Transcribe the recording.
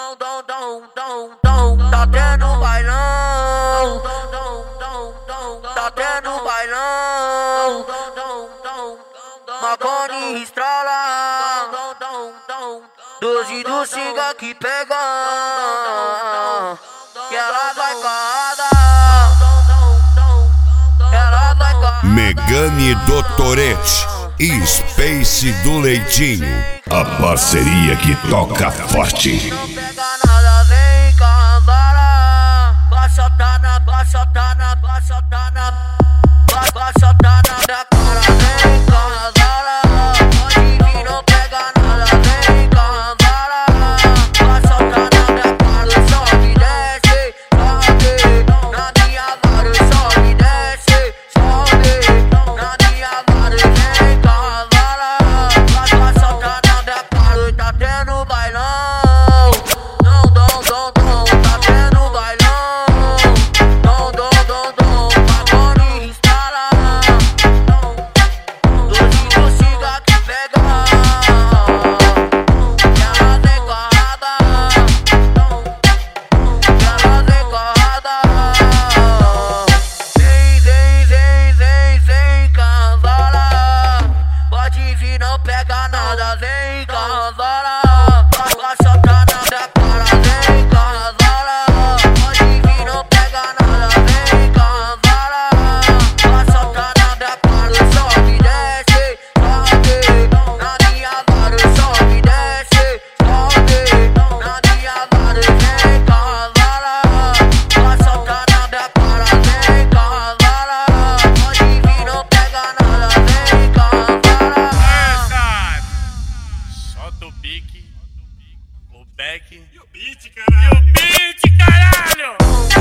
Tá tendo bailão, tá tendo bailão, Marconi estrala, 12 do Singa que pega, que ela vai carrada, ela vai carrada. Megane do Tourette e Space do Leitinho, a parceria que toca forte. Não pega nada, vem cavara, baixa tá na minha cara, vem cavara, pode vir, não pega nada, vem cavara, baixa tá na minha cara, sobe, desce, sobe, na minha vara, sobe, desce, sobe, na minha vara, vem cavara, baixa tá na minha cara, tá tendo bailão, tá tendo bailão, Marconi estrala, 12 do Singa que pega, que ela vem carrada, vem cavala, pode vir, não pega nada, vem cavala, baixa tá na minha cara, vem cavala, pode vir, não pega nada, vem cavala, baixa tá na minha cara, sobe, desce, sobe, na minha vara, sobe, desce, sobe, na minha vara, vem cavala, baixa tá na minha cara, vem cavala, pode vir, não pega nada, vem cavala. Solta o pique, o back e o beat, caralho!